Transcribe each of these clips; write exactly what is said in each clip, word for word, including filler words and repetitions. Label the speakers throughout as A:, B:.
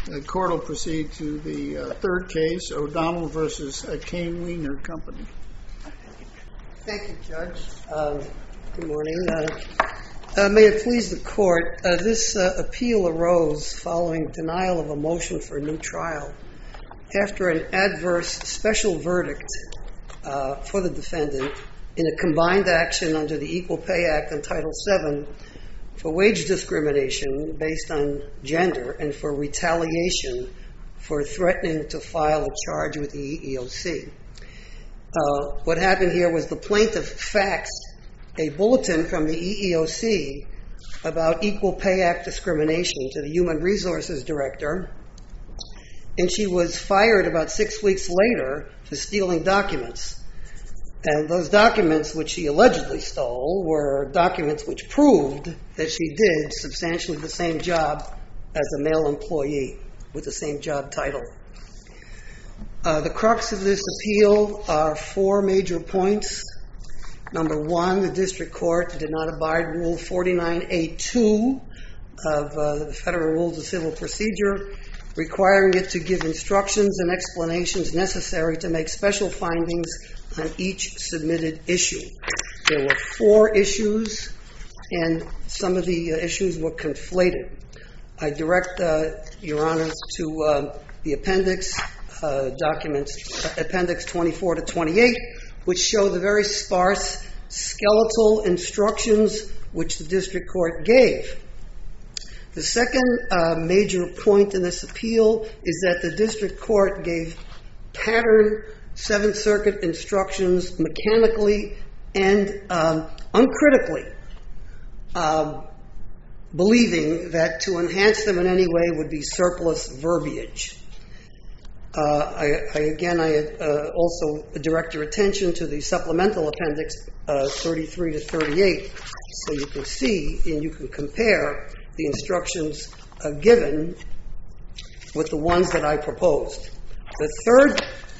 A: The court will proceed to the uh, third case, O'Donnell versus uh, Kane Weiner Company.
B: Thank you, Judge. Um, good morning. Uh, uh, may it please the court, uh, this uh, appeal arose following denial of a motion for a new trial after an adverse special verdict uh, for the defendant in a combined action under the Equal Pay Act and Title seven for wage discrimination based on gender and for retaliation for threatening to file a charge with the E E O C. Uh, what happened here was the plaintiff faxed a bulletin from the E E O C about Equal Pay Act discrimination to the Human Resources Director, and she was fired about six weeks later for stealing documents. And those documents which she allegedly stole were documents which proved that she did substantially the same job as a male employee with the same job title. Uh, the crux of this appeal are four major points. Number one, the district court did not abide Rule forty-nine A two of uh, the Federal Rules of Civil Procedure, requiring it to give instructions and explanations necessary to make special findings on each submitted issue. There were four issues, and some of the uh, issues were conflated. I direct uh, Your Honors to uh, the appendix, uh, documents, uh, appendix twenty-four to twenty-eight, which show the very sparse skeletal instructions which the district court gave. The second uh, major point in this appeal is that the district court gave pattern Seventh Circuit instructions mechanically and um, uncritically, um, believing that to enhance them in any way would be surplus verbiage. Uh, I, I, again, I uh, also direct your attention to the supplemental appendix uh, thirty-three to thirty-eight, so you can see and you can compare the instructions uh, given with the ones that I proposed. The third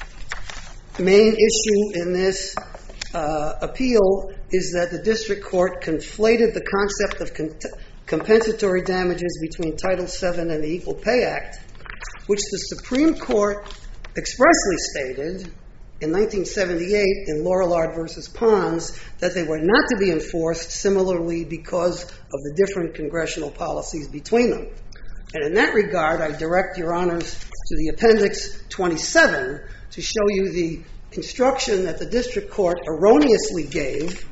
B: main issue in this uh, appeal is that the district court conflated the concept of con- compensatory damages between Title seven and the Equal Pay Act, which the Supreme Court expressly stated in nineteen seventy-eight in Lorillard versus Pons that they were not to be enforced similarly because of the different congressional policies between them. And in that regard, I direct Your Honors to the appendix twenty-seven to show you the instruction that the district court erroneously gave,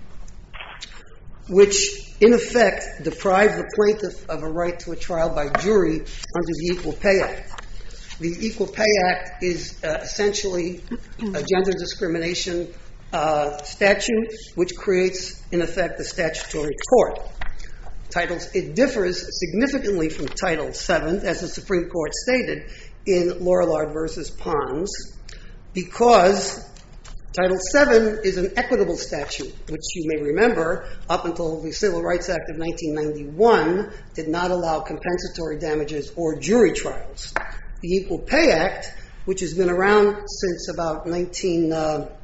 B: which in effect deprived the plaintiff of a right to a trial by jury under the Equal Pay Act. The Equal Pay Act is uh, essentially a gender discrimination uh, statute which creates, in effect, a statutory tort. Titles, it differs significantly from Title seven, as the Supreme Court stated in Lorillard versus Pons, because Title seven is an equitable statute, which you may remember, up until the Civil Rights Act of nineteen ninety-one, did not allow compensatory damages or jury trials. The Equal Pay Act, which has been around since about nineteen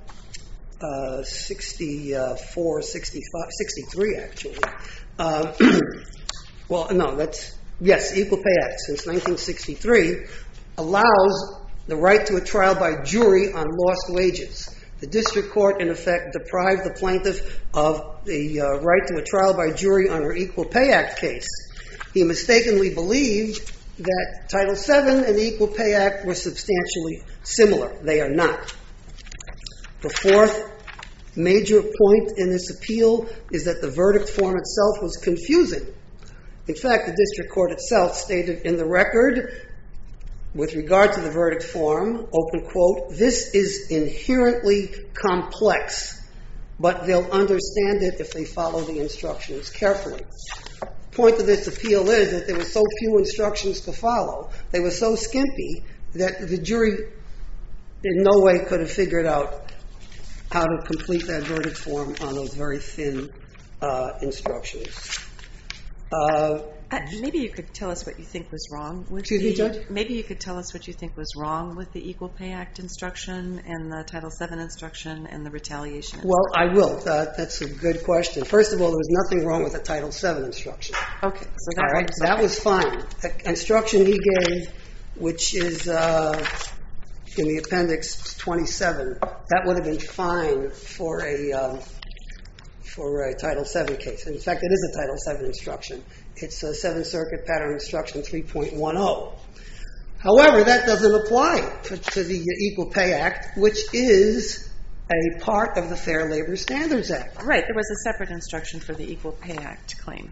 B: sixty-four, sixty-five, sixty-three actually. Uh, well, no, that's, yes, Equal Pay Act since nineteen sixty-three allows the right to a trial by jury on lost wages. The district court, in effect, deprived the plaintiff of the uh, right to a trial by jury on her Equal Pay Act case. He mistakenly believed that Title seven and the Equal Pay Act were substantially similar. They are not. The fourth major point in this appeal is that the verdict form itself was confusing. In fact, the district court itself stated in the record, with regard to the verdict form, open quote, "This is inherently complex, but they'll understand it if they follow the instructions carefully." The point of this appeal is that there were so few instructions to follow, they were so skimpy, that the jury in no way could have figured out how to complete that verdict form on those very thin uh, instructions. Uh,
C: Uh, maybe you could tell us what you think was wrong with
B: Excuse
C: the,
B: me, Judge?
C: Maybe you could tell us what you think was wrong with the Equal Pay Act instruction and the Title seven instruction and the retaliation.
B: Well, I will. Uh, that's a good question. First of all, there was nothing wrong with the Title seven instruction.
C: Okay, so that,
B: All right,
C: was,
B: that
C: okay.
B: was fine. The instruction he gave which is uh, in the appendix twenty-seven, that would have been fine for a um, for a Title seven case. In fact, it is a Title seven instruction. It's a Seventh Circuit Pattern Instruction three point ten. However, that doesn't apply to, to the Equal Pay Act, which is a part of the Fair Labor Standards Act.
C: Right, there was a separate instruction for the Equal Pay Act claim.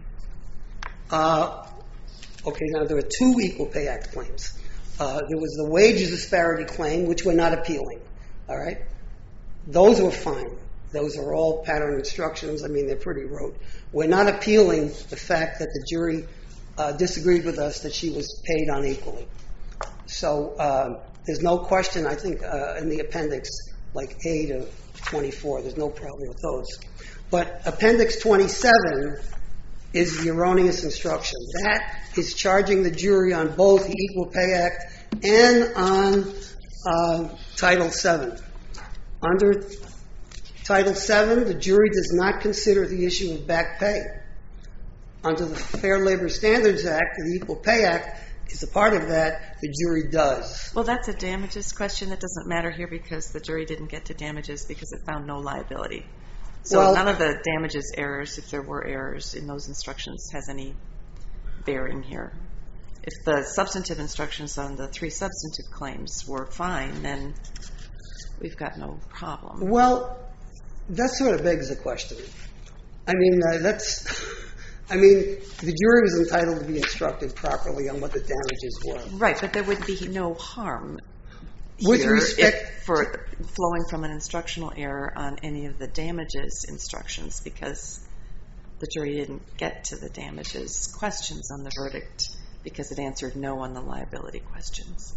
B: Uh, okay, now there are two Equal Pay Act claims. Uh, there was the wages disparity claim, which we're not appealing. All right? Those were fine. Those are all pattern instructions. I mean, they're pretty rote. We're not appealing the fact that the jury uh, disagreed with us that she was paid unequally. So uh, there's no question, I think, uh, in the appendix, like A to twenty-four, there's no problem with those. But appendix twenty-seven is the erroneous instruction. That is charging the jury on both the Equal Pay Act and on uh, Title seven. Under Title seven, the jury does not consider the issue of back pay. Under the Fair Labor Standards Act, the Equal Pay Act is a part of that, the jury does.
C: Well, that's a damages question that doesn't matter here because the jury didn't get to damages because it found no liability. So
B: Well,
C: none of the damages errors, if there were errors in those instructions, has any bearing here. If the substantive instructions on the three substantive claims were fine, then we've got no problem.
B: Well, that sort of begs the question. I mean, uh, that's... I mean, the jury was entitled to be instructed properly on what the damages were.
C: Right, but there would be no harm
B: With
C: here
B: respect
C: if, for flowing from an instructional error on any of the damages instructions because the jury didn't get to the damages questions on the verdict because it answered no on the liability questions.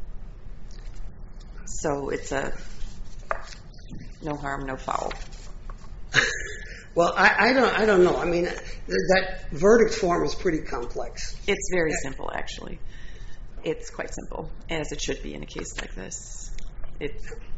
C: So it's a no harm, no foul.
B: Well, I, I don't. I don't know. I mean, th- that verdict form is pretty complex.
C: It's very simple, actually. It's quite simple, as it should be in a case like this. It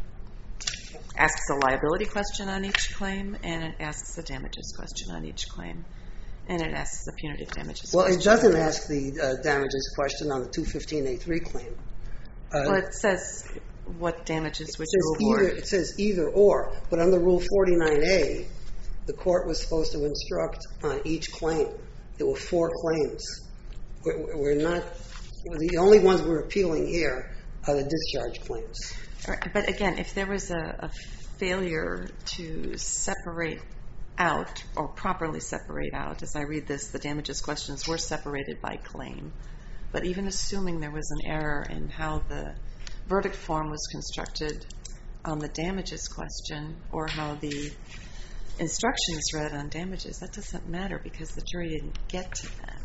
C: asks a liability question on each claim, and it asks a damages question on each claim, and it asks the punitive damages
B: Well,
C: question.
B: it doesn't ask the uh, damages question on the two fifteen A three claim. Uh,
C: Well, it says what damages would
B: it
C: you
B: says
C: award.
B: either. It says either or, but under Rule forty-nine A, the court was supposed to instruct on each claim. There were four claims. We're, we're not. The only ones we're appealing here are the discharge claims.
C: All right, but again, if there was a, a failure to separate out or properly separate out, as I read this, the damages questions were separated by claim. But even assuming there was an error in how the verdict form was constructed on the damages question or how the instructions read on damages, that doesn't matter because the jury didn't get to that.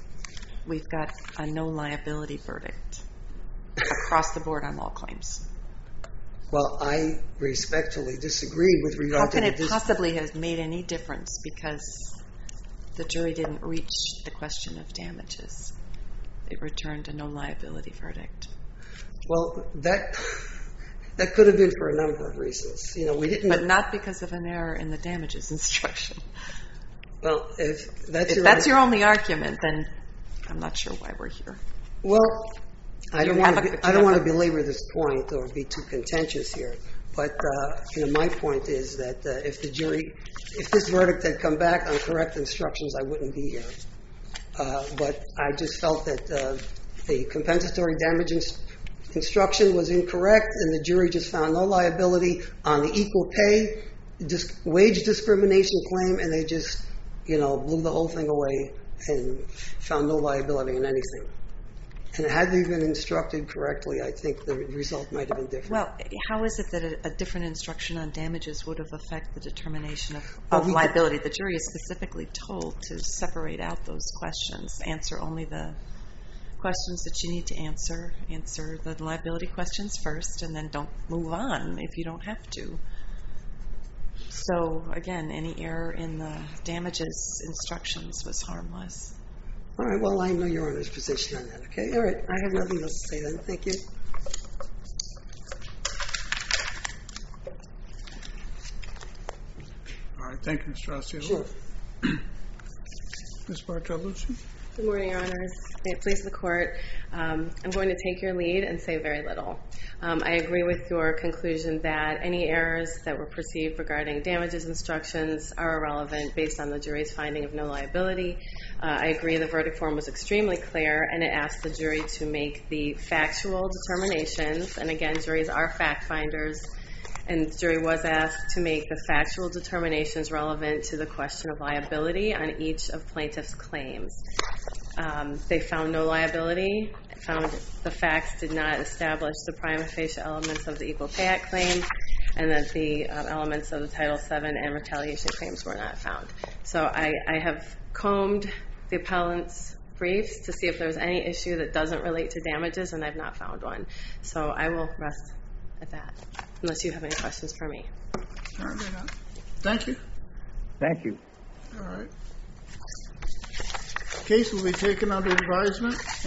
C: We've got a no liability verdict across the board on all claims.
B: Well, I respectfully disagree with regard
C: How
B: to
C: can
B: the
C: it
B: dis-
C: possibly have made any difference because the jury didn't reach the question of damages? It returned a no liability verdict.
B: Well, that that could have been for a number of reasons. You know, we didn't.
C: But not because of an error in the damages instruction.
B: Well, if that's
C: If
B: your
C: that's your only argument, then I'm not sure why we're here.
B: well, I
C: You
B: don't want
C: have
B: to.
C: a-
B: Be,
C: you
B: I don't want to
C: have a-
B: belabor this point or be too contentious here. But uh, you know, my point is that uh, if the jury, if this verdict had come back on correct instructions, I wouldn't be here. Uh, but I just felt that uh, the compensatory damages instruction was incorrect, and the jury just found no liability on the equal pay dis- wage discrimination claim, and they just, you know, blew the whole thing away and found no liability in anything. And had they been instructed correctly, I think the result might have been different.
C: Well, how is it that a, a different instruction on damages would have affected the determination of,
B: Well,
C: of
B: we
C: liability? The jury is specifically told to separate out those questions, answer only the questions that you need to answer, answer the liability questions first, and then don't move on if you don't have to. So, again, any error in the damages instructions was harmless.
B: All right, well, I know your Honor's position on that, okay? All right, I have nothing else to say then. Thank you.
A: All right, thank you, Mister Osceola.
B: Sure.
A: Miz Bartolucci?
D: Good morning, Your Honors. May it please the Court. Um, I'm going to take your lead and say very little. Um, I agree with your conclusion that any errors that were perceived regarding damages instructions are irrelevant based on the jury's finding of no liability. Uh, I agree the verdict form was extremely clear, and it asked the jury to make the factual determinations. And again, juries are fact finders. And the jury was asked to make the factual determinations relevant to the question of liability on each of plaintiff's claims. Um, they found no liability, found the facts did not establish the prima facie elements of the Equal Pay Act claim, and that the um, elements of the Title seven and retaliation claims were not found. So I, I have combed the appellant's briefs to see if there's any issue that doesn't relate to damages, and I've not found one. So I will rest at that, unless you have any questions for me.
A: Apparently not. Thank you.
E: Thank you.
A: All right. Case will be taken under advisement.